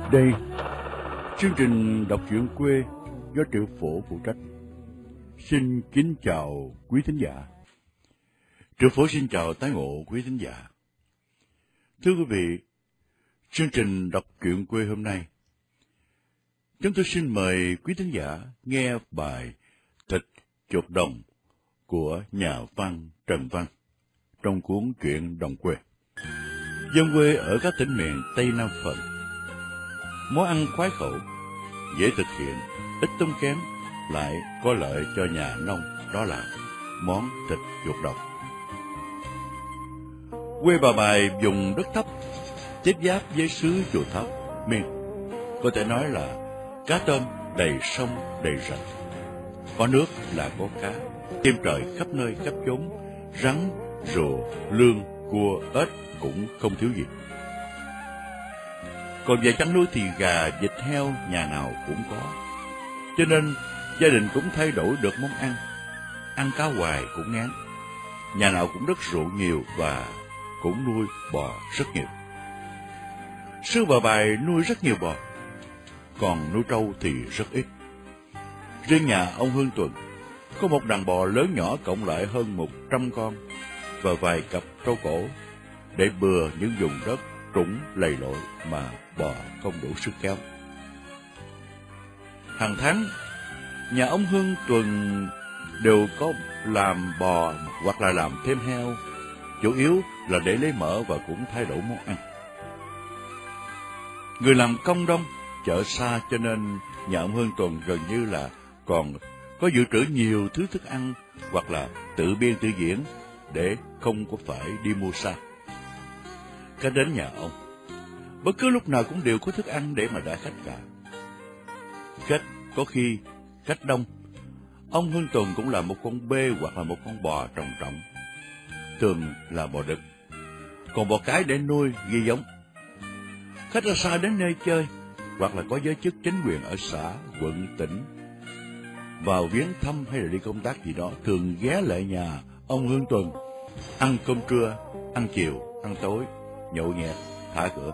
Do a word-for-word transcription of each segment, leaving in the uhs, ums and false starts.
Đây, chương trình đọc truyện quê do Triệu Phổ phụ trách. Xin kính chào quý thính giả. Triệu Phổ xin chào tái ngộ quý thính giả. Thưa quý vị, chương trình đọc truyện quê hôm nay, chúng tôi xin mời quý thính giả nghe bài Thịt chuột đồng của nhà văn Trần Văn trong cuốn truyện Đồng Quê. Dân quê ở các tỉnh miền Tây Nam Phần, món ăn khoái khẩu, dễ thực hiện, ít tốn kém, lại có lợi cho nhà nông, đó là món thịt chuột đồng. Quê bà Bài vùng đất thấp, tiếp giáp với xứ Chùa Tháp, miền có thể nói là cá tôm đầy sông đầy rạch, có nước là có cá, chim trời khắp nơi khắp chốn, rắn, rùa, lươn, cua, ếch cũng không thiếu gì. Còn về chăn nuôi thì gà, vịt, heo nhà nào cũng có, cho nên gia đình cũng thay đổi được món ăn. Ăn cá hoài cũng ngán, nhà nào cũng đất ruộng nhiều và cũng nuôi bò rất nhiều. Xứ Bà Bài nuôi rất nhiều bò, còn nuôi trâu thì rất ít. Riêng nhà ông Hương Tuần có một đàn bò lớn nhỏ cộng lại hơn một trăm con và vài cặp trâu cổ để bừa những vùng đất trũng lầy lội mà bò không đủ sức kéo. Hàng tháng, nhà ông Hương Tuần đều có làm bò hoặc là làm thêm heo, chủ yếu là để lấy mỡ và cũng thay đổi món ăn. Người làm công đông, chợ xa, cho nên nhà ông Hương Tuần gần như là còn có dự trữ nhiều thứ thức ăn hoặc là tự biên tự diễn để không có phải đi mua xa. Cái đến nhà ông, bất cứ lúc nào cũng đều có thức ăn để mà đãi khách cả. Khách có khi khách đông, ông Hương Tuần cũng là một con bê hoặc là một con bò trồng trọng, thường là bò đực, còn bò cái để nuôi ghi giống. Khách ra xa đến nơi chơi hoặc là có giới chức chính quyền ở xã, quận, tỉnh vào viếng thăm hay là đi công tác gì đó, thường ghé lại nhà ông Hương Tuần ăn cơm trưa, ăn chiều, ăn tối, nhậu nhẹt, thả cửa.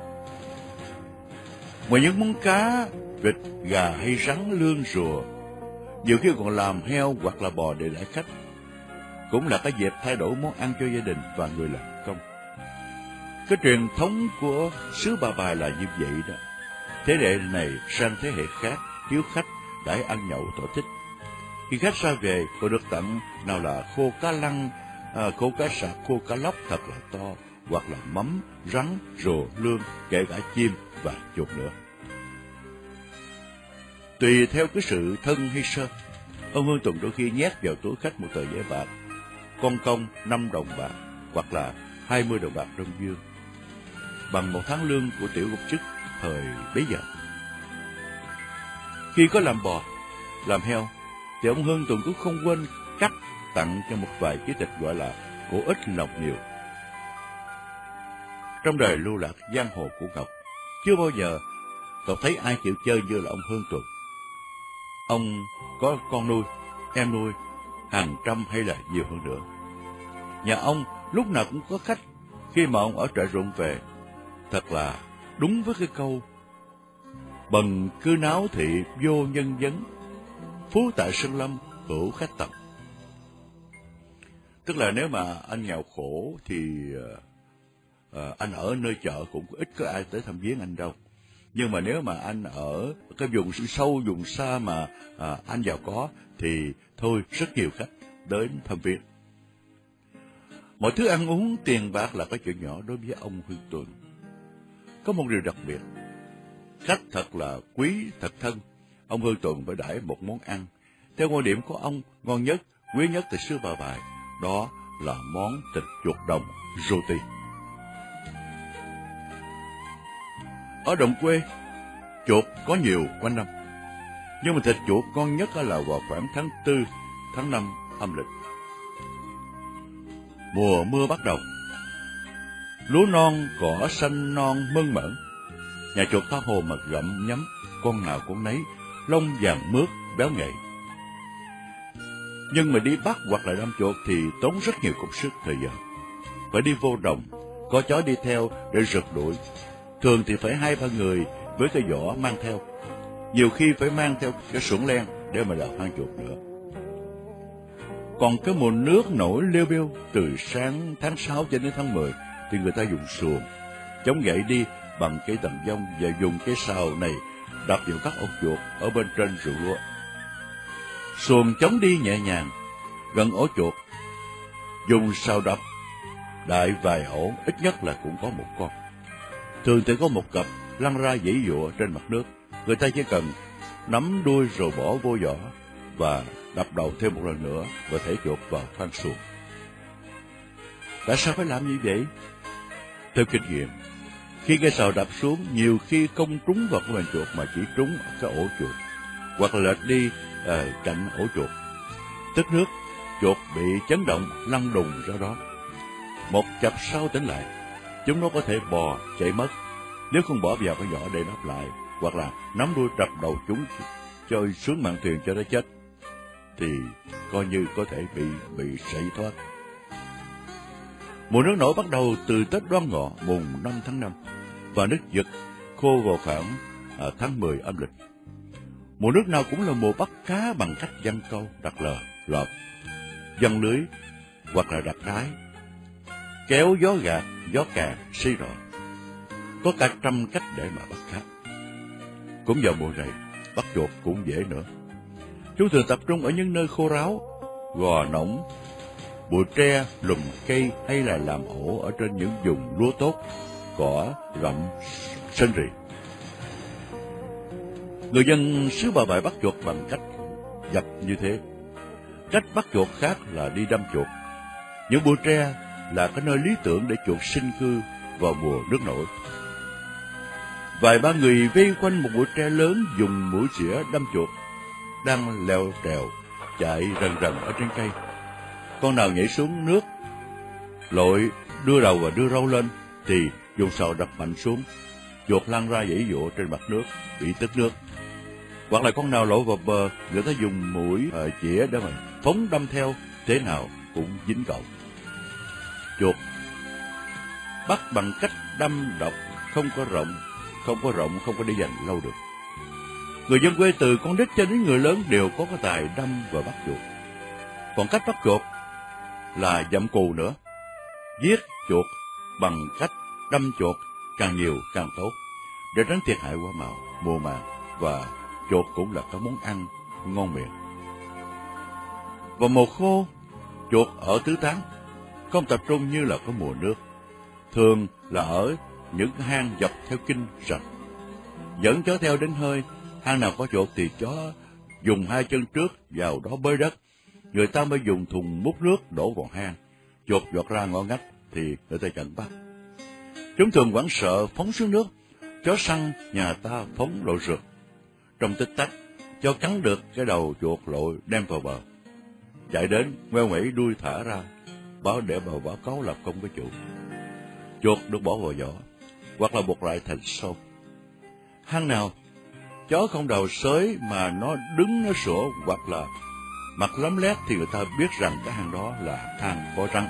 Ngoài những món cá, vịt, gà hay rắn, lươn, rùa, nhiều khi còn làm heo hoặc là bò để đãi khách, cũng là cái dịp thay đổi món ăn cho gia đình và người làm công. Cái truyền thống của xứ Bà Bài là như vậy đó. Thế hệ này sang thế hệ khác, hiếu khách đãi ăn nhậu tổ thích. Khi khách ra về, họ được tặng nào là khô cá lăng, à, khô cá sạc, khô cá lóc thật là to, hoặc là mắm, rắn, rùa, lươn, kể cả chim và chuột nữa. Tùy theo cái sự thân hay sơ, ông Hương Tuần đôi khi nhét vào túi khách một tờ giấy bạc, con công năm đồng bạc hoặc là hai mươi đồng bạc Đông Dương, bằng một tháng lương của tiểu công chức thời bấy giờ. Khi có làm bò, làm heo, thì ông Hương Tuần cũng không quên cắt tặng cho một vài chiếc thịt gọi là của ít lòng nhiều. Trong đời lưu lạc giang hồ của Ngọc, chưa bao giờ Ngọc thấy ai chịu chơi như là ông Hương Tuần. Ông có con nuôi, em nuôi, hàng trăm hay là nhiều hơn nữa. Nhà ông lúc nào cũng có khách khi mà ông ở trại ruộng về. Thật là đúng với cái câu bần cư náo thị vô nhân vấn, phú tại Sơn Lâm hữu khách tầm. Tức là nếu mà anh nghèo khổ thì uh, anh ở nơi chợ cũng ít có ai tới thăm viếng anh đâu. Nhưng mà nếu mà anh ở cái vùng sâu, vùng xa mà à, anh giàu có thì thôi rất nhiều khách đến thăm viếng. Mọi thứ ăn uống, tiền bạc là cái chuyện nhỏ đối với ông Hương Tuần. Có một điều đặc biệt, khách thật là quý, thật thân, ông Hương Tuần phải đãi một món ăn theo quan điểm của ông ngon nhất, quý nhất từ xứ Bà Bài, đó là món thịt chuột đồng roti. Ở đồng quê, chuột có nhiều quanh năm, nhưng mà thịt chuột ngon nhất là vào khoảng tháng tư, tháng năm âm lịch. Mùa mưa bắt đầu, lúa non, cỏ xanh non mơn mởn, nhà chuột tha hồ mà gặm nhấm, con nào con nấy, lông vàng mướt, béo ngậy. Nhưng mà đi bắt hoặc là đâm chuột thì tốn rất nhiều công sức thời giờ. Phải đi vô đồng, có chó đi theo để rượt đuổi. Thường thì phải hai ba người với cái vỏ mang theo. Nhiều khi phải mang theo cái xuồng len để mà đào hang chuột nữa. Còn cái mùa nước nổi liêu biêu từ sáng tháng sáu cho đến tháng mười thì người ta dùng xuồng chống gậy đi bằng cây tầng dông và dùng cái sào này đập vào các ổ chuột ở bên trên ruộng lúa. Xuồng chống đi nhẹ nhàng gần ổ chuột, dùng sào đập đại vài ổ, ít nhất là cũng có một con. Thường thì có một cặp lăn ra giãy giụa trên mặt nước. Người ta chỉ cần nắm đuôi rồi bỏ vô vỏ và đập đầu thêm một lần nữa và thảy chuột vào khoang xuồng. Tại sao phải làm như vậy? Theo kinh nghiệm, khi cái sào đập xuống, nhiều khi không trúng vào cái bàn chuột mà chỉ trúng ở cái ổ chuột, hoặc là lệch đi à, cạnh ổ chuột. Tức nước, chuột bị chấn động lăn đùng ra đó. Một chập sau tỉnh lại, chúng nó có thể bò chạy mất nếu không bỏ vào cái vỏ để đắp lại, hoặc là nắm đuôi đập đầu chúng trôi xuống mạn thuyền cho nó chết, thì coi như có thể bị bị sảy thoát. Mùa nước nổi bắt đầu từ Tết Đoan Ngọ mùng năm tháng năm và nước giật khô vào khoảng à, tháng mười âm lịch. Mùa nước nào cũng là mùa bắt cá bằng cách giăng câu, đặt lờ, lọt, giăng lưới hoặc là đặt đái, kéo gió gạt, gió càng, xi rọ. Có cả trăm cách để mà bắt cá. Cũng vào mùa này, bắt chuột cũng dễ nữa. Chúng thường tập trung ở những nơi khô ráo, gò nổng, bụi tre, lùm cây hay là làm ổ ở trên những vùng lúa tốt, cỏ, rậm, xanh rì. Người dân xứ Bà Bại bắt chuột bằng cách dập như thế. Cách bắt chuột khác là đi đâm chuột. Những bụi tre là cái nơi lý tưởng để chuột sinh cư vào mùa nước nổi. Vài ba người vây quanh một bụi tre lớn dùng mũi chĩa đâm chuột đang leo trèo chạy rần rần ở trên cây. Con nào nhảy xuống nước lội đưa đầu và đưa râu lên thì dùng sào đập mạnh xuống, chuột lăn ra giãy giụa trên mặt nước bị tức nước. Hoặc là con nào lội vào bờ, người ta dùng mũi uh, chĩa để mà phóng đâm theo, thế nào cũng dính cậu. Chuột bắt bằng cách đâm độc không có rộng, không có rộng không có để dành lâu được. Người dân quê từ con nít cho đến người lớn đều có cái tài đâm và bắt chuột. Còn cách bắt chuột là dậm cù nữa. Giết chuột bằng cách đâm chuột càng nhiều càng tốt, để tránh thiệt hại quả màu, mùa màng, và chuột cũng là cái món ăn ngon miệng. Vào mùa khô, chuột ở tứ tán, không tập trung như là có mùa nước. Thường là ở những hang dọc theo kinh rạch, dẫn chó theo đến hơi. Hang nào có chuột thì chó dùng hai chân trước vào đó bơi đất, người ta mới dùng thùng múc nước đổ vào hang. Chuột giọt ra ngõ ngách thì người ta chẳng bắt. Chúng thường hoảng sợ phóng xuống nước. Chó săn nhà ta phóng lội rượt, trong tích tắc cho cắn được cái đầu chuột lội đem vào bờ, chạy đến ngoeo ngoẩy đuôi thả ra, báo để bờ báo cáo là không có chủ. Chuột được bỏ vào vỏ hoặc là buộc lại thành sâu. Hang nào chó không đầu xới mà nó đứng nó sủa hoặc là mặt lấm lét thì người ta biết rằng cái hang đó là hang có rắn.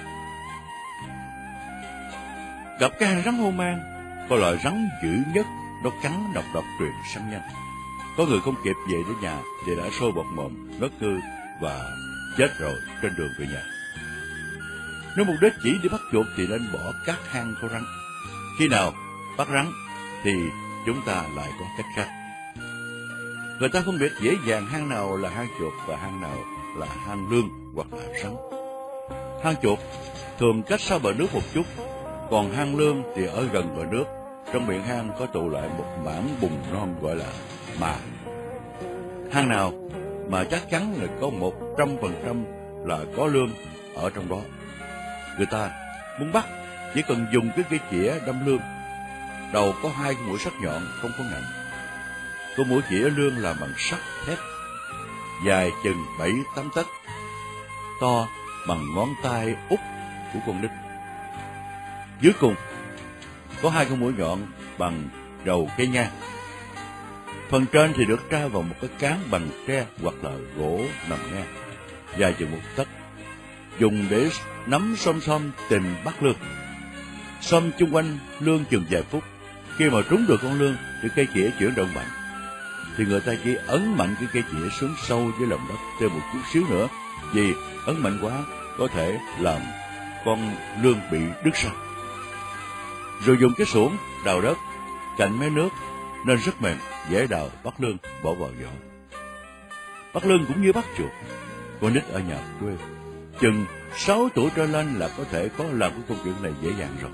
Gặp cái hang rắn hô mang, có loại rắn dữ nhất, nó cắn độc độc truyền sang nhanh. Có người không kịp về đến nhà thì đã sôi bọt mồm, ngất ngư và chết rồi trên đường về nhà. Nếu mục đích chỉ đi bắt chuột thì nên bỏ các hang có rắn. Khi nào bắt rắn thì chúng ta lại có cách khác. Người ta phân biệt dễ dàng hang nào là hang chuột và hang nào là hang lương hoặc là rắn. Hang chuột thường cách xa bờ nước một chút, còn hang lương thì ở gần bờ nước. Trong miệng hang có tụ lại một mảng bùn non gọi là mà. Hang nào mà chắc chắn là có một trăm phần trăm là có lương ở trong đó. Người ta muốn bắt chỉ cần dùng cái cây chĩa đâm lương. Đầu có hai mũi sắc nhọn không có ngạnh. Có mũi chĩa lương làm bằng sắt thép, dài chừng bảy tám tấc, to bằng ngón tay út của con nít. Dưới cùng có hai con mũi nhọn bằng đầu cây nhang. Phần trên thì được tra vào một cái cán bằng tre hoặc là gỗ nằm ngang, dài chừng một tấc, dùng để nắm xôm xôm tìm bắt lương. Xôm chung quanh lương chừng vài phút. Khi Khi mà trúng được con lươn thì cây chĩa chuyển động mạnh, thì người ta chỉ ấn mạnh cái cây chĩa xuống sâu dưới lòng đất thêm một chút xíu nữa, vì ấn mạnh quá có thể làm con lươn bị đứt răng. Rồi dùng cái xuồng đào đất cạnh mé nước nên rất mềm, dễ đào bắt lươn bỏ vào vỏ. Bắt lươn cũng như bắt chuột. Con nít ở nhà quê chừng sáu tuổi trở lên là có thể có làm cái công chuyện này dễ dàng rồi.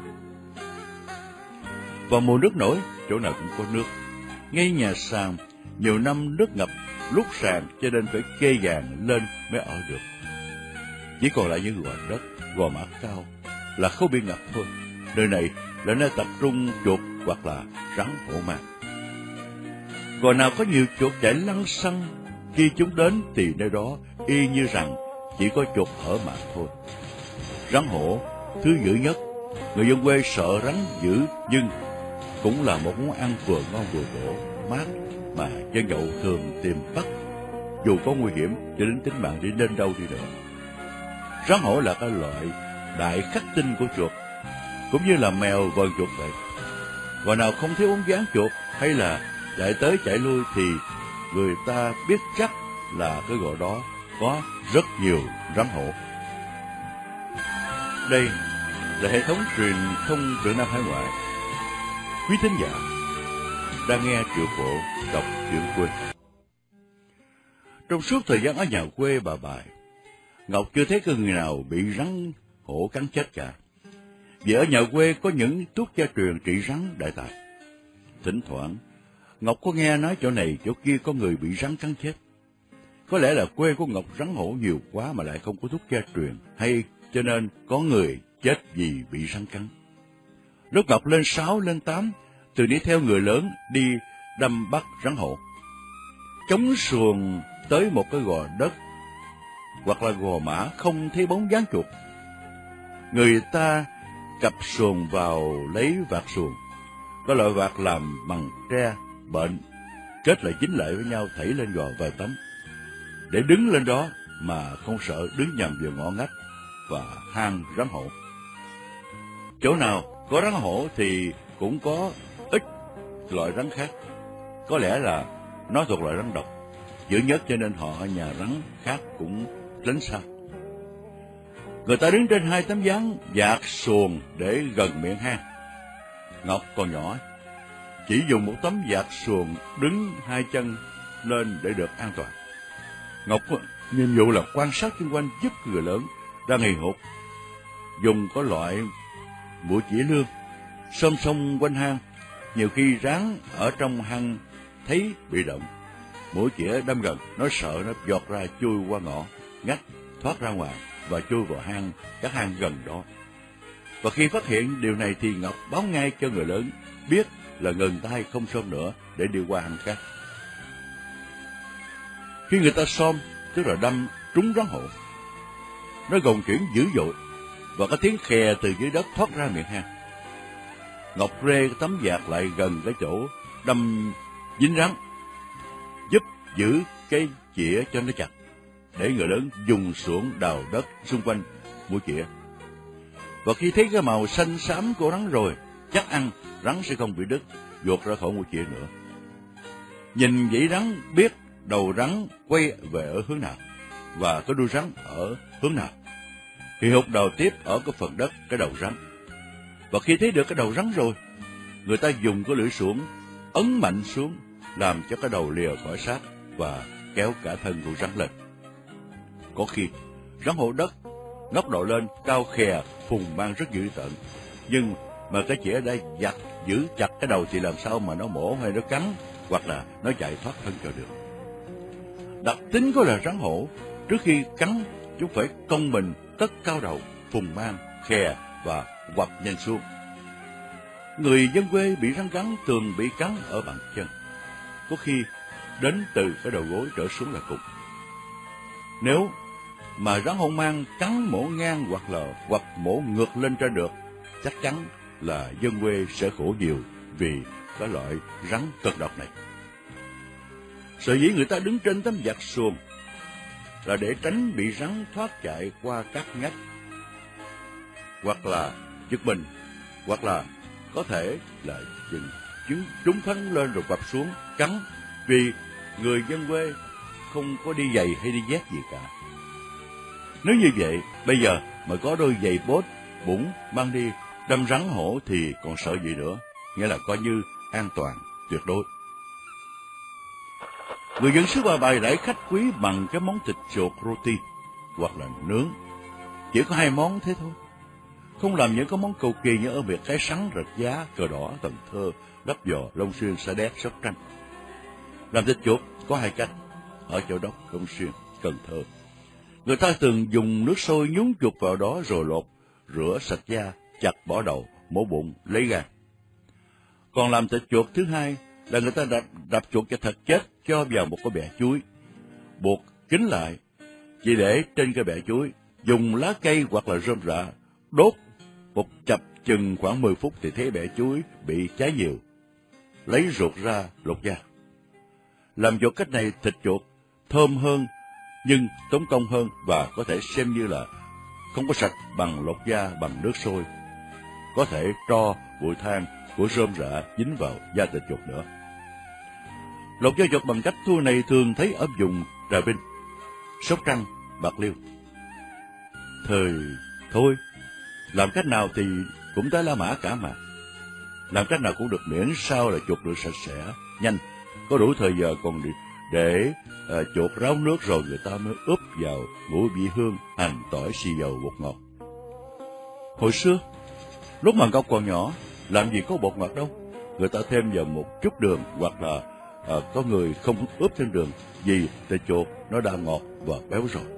Vào mùa nước nổi, chỗ nào cũng có nước. Ngay nhà sàn nhiều năm nước ngập lúc sàn, cho nên phải kê vàng lên mới ở được. Chỉ còn lại những gò đất, gò mã cao là không bị ngập thôi. Nơi này là nơi tập trung chuột hoặc là rắn hổ mang. Gò nào có nhiều chuột chạy lăng xăng, khi chúng đến thì nơi đó y như rằng chỉ có chuột hở mạng thôi. Rắn hổ thứ dữ nhất, người dân quê sợ rắn dữ, nhưng cũng là một món ăn vừa ngon vừa bổ mát mà dân nhậu thường tìm bắt, dù có nguy hiểm cho đến tính mạng đi đến đâu đi nữa. Rắn hổ là cái loại đại khắc tinh của chuột, cũng như là mèo vờn chuột vậy. Gò nào không thiếu bóng dáng chuột hay là chạy tới chạy lui thì người ta biết chắc là cái gò đó có rất nhiều rắn hổ. Đây là hệ thống truyền thông Rượu Nam Hải Ngoại. Quý thính giả đang nghe Triệu Phổ đọc truyện quê. Trong suốt thời gian ở nhà quê bà Bài, Ngọc chưa thấy có người nào bị rắn hổ cắn chết cả. Vì ở nhà quê có những thuốc gia truyền trị rắn đại tài. Thỉnh thoảng Ngọc có nghe nói chỗ này chỗ kia có người bị rắn cắn chết. Có lẽ là quê của Ngọc rắn hổ nhiều quá mà lại không có thuốc gia truyền, hay cho nên có người chết vì bị rắn cắn. Lúc Ngọc lên sáu lên tám, từ đi theo người lớn đi đâm bắt rắn hổ. Chống xuồng tới một cái gò đất hoặc là gò mã không thấy bóng dáng chuột. Người ta cặp xuồng vào lấy vạt xuồng, có loại vạt làm bằng tre bệnh, kết lại dính lại với nhau thảy lên gò vài tấm, để đứng lên đó mà không sợ đứng nhầm vào ngõ ngách và hang rắn hổ. Chỗ nào có rắn hổ thì cũng có ít loại rắn khác, có lẽ là nó thuộc loại rắn độc dữ nhất, cho nên họ ở nhà rắn khác cũng tránh xa. Người ta đứng trên hai tấm ván vạt xuồng để gần miệng hang. Ngọc còn nhỏ, chỉ dùng một tấm vạt xuồng đứng hai chân lên để được an toàn. Ngọc nhiệm vụ là quan sát xung quanh giúp người lớn đang hì hục dùng có loại mũi chĩa lươn xông xông quanh hang. Nhiều khi rắn ở trong hang thấy bị động, mũi chĩa đâm gần, nó sợ nó giọt ra chui qua ngõ ngách thoát ra ngoài và chui vào hang các hang gần đó. Và khi phát hiện điều này thì Ngọc báo ngay cho người lớn biết là ngừng tay không xông nữa để đi qua hang khác. Khi người ta xông, tức là đâm trúng rắn hổ, nó gồng chuyển dữ dội và có tiếng khè từ dưới đất thoát ra miệng hang. Ngọc rê tấm vạt lại gần cái chỗ đâm dính rắn, giúp giữ cái chĩa cho nó chặt, để người lớn dùng xuồng đào đất xung quanh mũi chĩa. Và khi thấy cái màu xanh xám của rắn rồi, chắc ăn rắn sẽ không bị đứt ruột ra khỏi mũi chĩa nữa. Nhìn dãy rắn biết đầu rắn quay về ở hướng nào và có đuôi rắn ở hướng nào. Thì hụt đầu tiếp ở cái phần đất cái đầu rắn. Và khi thấy được cái đầu rắn rồi, người ta dùng cái lưỡi xuồng ấn mạnh xuống, làm cho cái đầu lìa khỏi xác và kéo cả thân của rắn lên. Có khi rắn hổ đất ngóc đầu lên cao khè, phùng mang rất dữ tợn, nhưng mà cái chĩa đã giặt giữ chặt cái đầu thì làm sao mà nó mổ hay nó cắn hoặc là nó chạy thoát thân cho được. Đặc tính của là rắn hổ, trước khi cắn chúng phải cong mình cất cao đầu, phùng mang khè và quặp nhanh xuống. Người dân quê bị rắn cắn thường bị cắn ở bàn chân, có khi đến từ cái đầu gối trở xuống là cùng. Nếu mà rắn hổ mang cắn mổ ngang hoặc là quặp mổ ngược lên trên được, chắc chắn là dân quê sẽ khổ nhiều vì cái loại rắn cực độc này. Sở dĩ người ta đứng trên tấm vạt xuồng là để tránh bị rắn thoát chạy qua các ngách, hoặc là giật mình, hoặc là có thể là chừng chúng, chúng phấn lên rồi quặp xuống, cắn, vì người dân quê không có đi giày hay đi dép gì cả. Nếu như vậy, bây giờ mà có đôi giày bốt, bủng, mang đi, đâm rắn hổ thì còn sợ gì nữa, nghĩa là coi như an toàn, tuyệt đối. Người dân xứ Ba Bài đãi khách quý bằng cái món thịt chuột roti, hoặc là nướng. Chỉ có hai món thế thôi. Không làm những cái món cầu kỳ như ở biệt cái sắn, Rạch Giá, Cờ Đỏ, Cần Thơ, Lấp Vò, Long Xuyên, Sa Đéc, Sóc Trăng. Làm thịt chuột có hai cách. Ở Châu Đốc, Long Xuyên, Cần Thơ, người ta thường dùng nước sôi nhúng chuột vào đó rồi lột, rửa sạch da, chặt bỏ đầu, mổ bụng, lấy gan. Còn làm thịt chuột thứ hai là người ta đập, đập chuột cho thật chết, cho vào một cái bẹ chuối, buộc kín lại, chỉ để trên cái bẹ chuối, dùng lá cây hoặc là rơm rạ, đốt một chập chừng khoảng mười phút thì thấy bẹ chuối bị cháy nhiều. Lấy ruột ra, lột da. Làm chuột cách này thịt chuột thơm hơn, nhưng tốn công hơn và có thể xem như là không có sạch bằng lột da bằng nước sôi. Có thể tro, bụi than của rơm rạ dính vào da thịt chuột nữa. Lột da chuột bằng cách thua này thường thấy ở vùng Trà Vinh, Sóc Trăng, Bạc Liêu. Thời thôi, làm cách nào thì cũng tới La Mã cả mà. Làm cách nào cũng được, miễn sao là chuột được sạch sẽ, nhanh, có đủ thời giờ còn để, để à, chuột ráo nước rồi người ta mới ướp vào ngũ vị hương, hành, tỏi, xì dầu, bột ngọt. Hồi xưa, lúc mà Ngọc còn nhỏ, làm gì có bột ngọt đâu, người ta thêm vào một chút đường hoặc là à, có người không ướp thêm đường vì thịt chuột nó đã ngọt và béo rồi.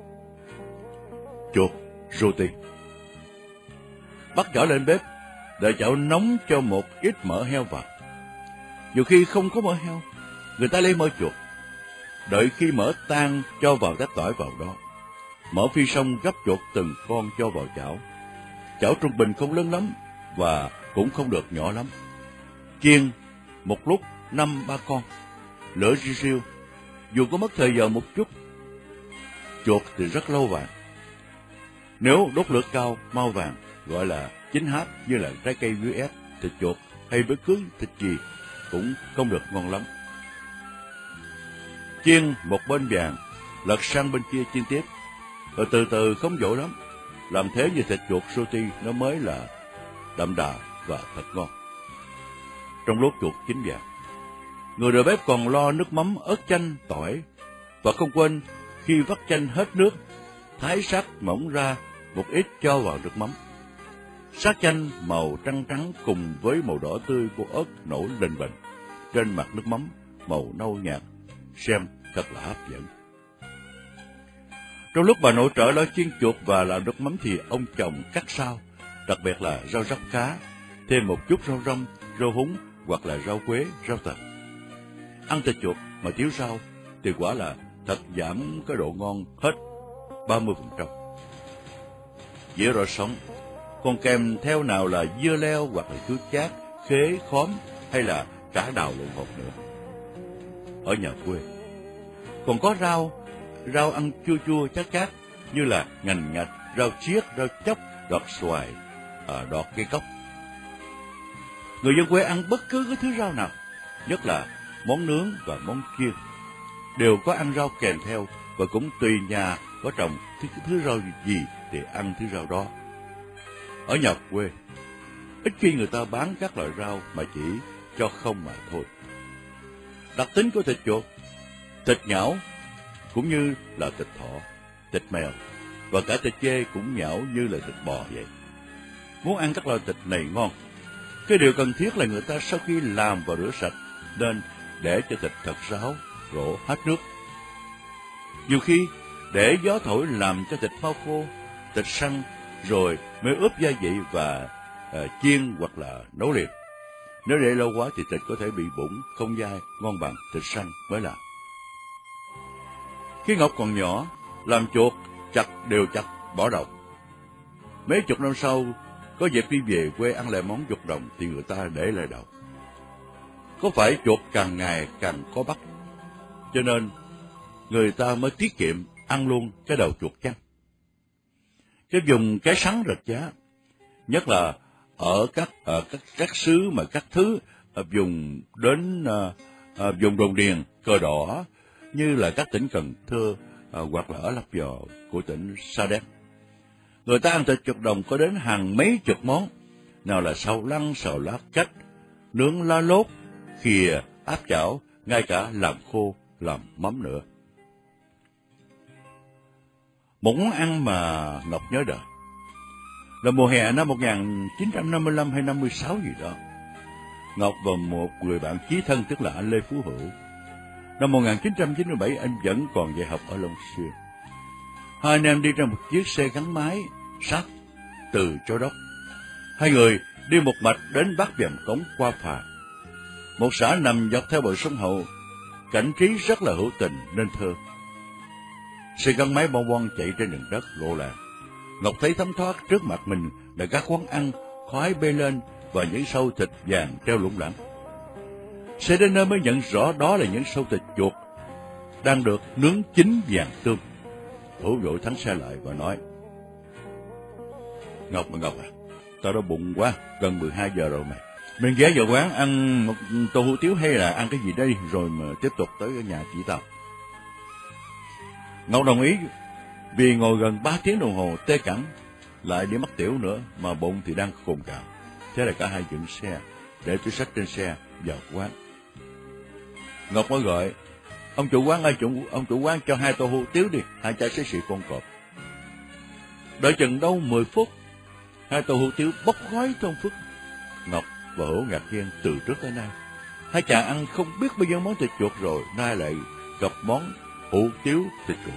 Chuột roti. Bắt chảo lên bếp, để chảo nóng cho một ít mỡ heo vào. Nhiều khi không có mỡ heo, người ta lấy mỡ chuột. Đợi khi mỡ tan cho vào tép tỏi vào đó. Mỡ phi xong gấp chuột từng con cho vào chảo. Chảo trung bình không lớn lắm và cũng không được nhỏ lắm. Chiên một lúc năm ba con, lửa riu riu, dù có mất thời giờ một chút. Chuột thì rất lâu vàng. Nếu đốt lửa cao mau vàng, gọi là chín háp, như là trái cây u ét, thịt chuột hay bất cứ thịt gì cũng không được ngon lắm. Chiên một bên vàng, lật sang bên kia chiên tiếp, rồi từ từ không vội lắm. Làm thế như thịt chuột roti nó mới là đậm đà và thật ngon. Trong lúc chuột chín vàng, người đầu bếp còn lo nước mắm, ớt chanh, tỏi, và không quên khi vắt chanh hết nước, thái sát mỏng ra một ít cho vào nước mắm. Sát chanh màu trắng trắng cùng với màu đỏ tươi của ớt nổi lên bềnh trên mặt nước mắm màu nâu nhạt, xem thật là hấp dẫn. Trong lúc bà nội trợ lo chiên chuột và làm nước mắm thì ông chồng cắt rau, đặc biệt là rau róc cá, thêm một chút rau răm, rau húng hoặc là rau quế, rau tần. Ăn thịt chuột mà thiếu rau thì quả là thật giảm cái độ ngon hết ba mươi phần trăm. Dĩa rau sống, còn kèm theo nào là dưa leo hoặc là chuối chát, khế, khóm hay là cả đào lộn hột nữa. Ở nhà quê còn có rau, rau ăn chua chua chát chát như là ngành ngạch, rau chiếc, rau chóc, đọt xoài, à, đọt cây cóc. Người dân quê ăn bất cứ cái thứ rau nào, nhất là món nướng và món chiên, đều có ăn rau kèm theo, và cũng tùy nhà có trồng thứ, thứ rau gì thì ăn thứ rau đó. Ở nhà quê, ít khi người ta bán các loại rau mà chỉ cho không mà thôi. Đặc tính của thịt chuột, thịt nhão cũng như là thịt thỏ, thịt mèo và cả thịt dê cũng nhão như là thịt bò vậy. Muốn ăn các loại thịt này ngon, cái điều cần thiết là người ta sau khi làm và rửa sạch nên để cho thịt thật ráo, rổ hết nước. Nhiều khi để gió thổi làm cho thịt mau khô, thịt săn rồi mới ướp gia vị và uh, chiên hoặc là nấu liền. Nếu để lâu quá thì thịt có thể bị bụng, không dai, ngon bằng thịt săn mới làm. Khi Ngọc còn nhỏ, làm chuột chặt đều chặt bỏ đầu. Mấy chục năm sau, có dịp đi về quê ăn lại món chuột đồng thì người ta để lại đầu. Có phải chuột càng ngày càng có bắt, cho nên người ta mới tiết kiệm ăn luôn cái đầu chuột chăng? Cái vùng cái sắn Rạch Giá, nhất là ở các ở các các xứ mà các thứ à, vùng đến à, à, vùng Đồn Điền, Cờ Đỏ, như là các tỉnh Cần Thơ à, hoặc là ở Lấp Vò của tỉnh Sa Đéc. Người ta ăn thịt chuột đồng có đến hàng mấy chục món, nào là xào lăn, xào lá cách, nướng lá lốt, khìa, áp chảo, ngay cả làm khô, làm mắm nữa. Một món ăn mà Ngọc nhớ đời là mùa hè năm một nghìn chín trăm năm mươi lăm hay năm mươi sáu gì đó. Ngọc và một người bạn chí thân tức là anh Lê Phú Hữu. Năm một nghìn chín trăm chín mươi bảy anh vẫn còn dạy học ở Long Xuyên. Hai anh em đi trên một chiếc xe gắn máy sắt từ Châu Đốc. Hai người đi một mạch đến Bắc Vàm Cống qua phà, một xã nằm dọc theo bờ sông Hậu, cảnh trí rất là hữu tình nên thơ. Xe gắn máy bon bon chạy trên nền đất lộ làng. Ngọc thấy thấm thoát trước mặt mình là các quán ăn, khói bê lên và những sâu thịt vàng treo lủng lẳng. Xe đến nơi mới nhận rõ đó là những sâu thịt chuột đang được nướng chín vàng tươm. Hữu vội thắng xe lại và nói: Ngọc mà Ngọc à, tao đã bụng quá, gần mười hai giờ rồi mày. Mình ghé vào quán ăn một tô hủ tiếu hay là ăn cái gì đây rồi mà tiếp tục tới nhà chị tao. Ngọc đồng ý, vì ngồi gần ba tiếng đồng hồ tê cẳng, lại đi mất tiểu nữa mà bụng thì đang cồn cào. Thế là cả hai dựng xe, để túi xách trên xe vào quán. Ngọc mới gọi: Ông chủ quán ơi, chủ, ông chủ quán cho hai tô hủ tiếu đi, hai chai xế xị con cọp. Đợi chừng đâu mười phút, hai tô hủ tiếu bốc khói thơm phức. Ngọc và Hữu ngạc nhiên từ trước tới nay. Hai chàng ăn không biết bao nhiêu món thịt chuột rồi, nay lại gặp món hủ tiếu thịt chuột.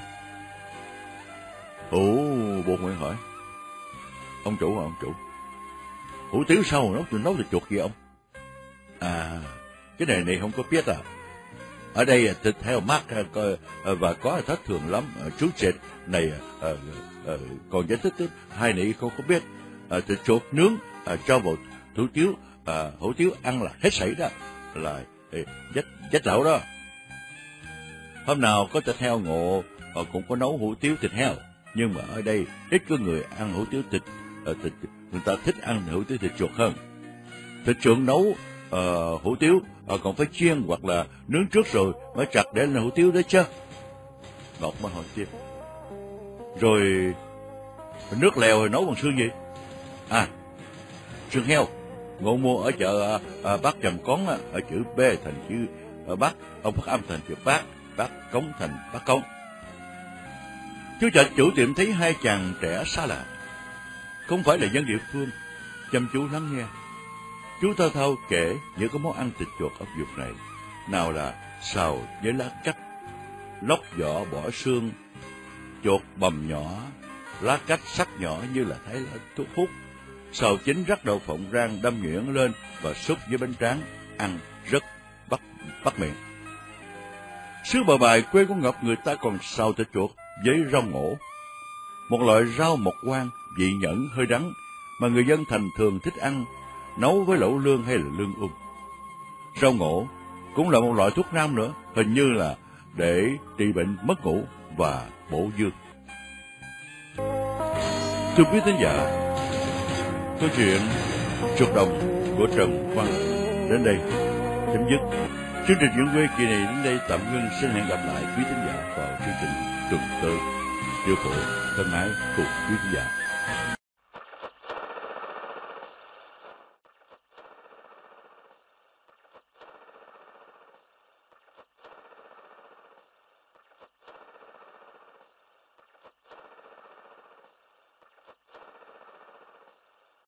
Hữu buồn miệng hỏi: Ông chủ hả ông chủ? Hủ tiếu sao mà nấu, nấu thịt chuột vậy ông? À, cái này này không có biết à. Ở đây thịt heo mát và có thất thường lắm. Chú Trệt này à, à, còn giải thích tiếp, hai này không có biết. À, thịt chuột nướng à, cho vào hủ tiếu, à, hủ tiếu ăn là hết sảy đó, là chết chết lẩu đó. Hôm nào có thịt heo ngộ à, cũng có nấu hủ tiếu thịt heo, nhưng mà ở đây ít có người ăn hủ tiếu thịt, à, thịt người ta thích ăn hủ tiếu thịt chuột hơn. Thịt chuột nấu uh, hủ tiếu uh, còn phải chiên hoặc là nướng trước rồi mới chặt để lên hủ tiếu đấy chứ. Ngọc mới hỏi tiếp: Rồi nước lèo rồi nấu bằng xương gì? À, xương heo. Ngộ mua ở chợ uh, Bắc Vàm Cống, uh, ở chữ B thành chữ uh, Bắc, ông phát âm thành chữ Bác, Bác Cống thành Bác Cống. Chú Trạch chủ tiệm thấy hai chàng trẻ xa lạ, không phải là dân địa phương, chăm chú lắng nghe. Chú thao thao kể những cái món ăn thịt chuột ở vùng này, nào là xào với lá cách, lóc vỏ bỏ xương, chuột bầm nhỏ, lá cách sắc nhỏ như là thái lá thuốc hút, xào chín rắc đậu phộng rang đâm nhuyễn lên và xúc với bánh tráng, ăn rất bắt bắt miệng. Xứ Bờ Bài quê của Ngọc, người ta còn xào thịt chuột với rau ngổ, một loại rau mọc quan vị nhẫn hơi đắng mà người dân thành thường thích ăn, nấu với lẩu lương hay là lương ung. Rau ngổ cũng là một loại thuốc nam nữa, hình như là để trị bệnh mất ngủ và bổ dương. Thưa quý thính giả, câu chuyện chuột đồng của Trần Quang đến đây chấm dứt. Chương trình Chuyện Quê kỳ này đến đây tạm ngưng. Xin hẹn gặp lại quý thính giả vào chương trình tuần tới. Điều khổ thân ái cùng quý thính giả.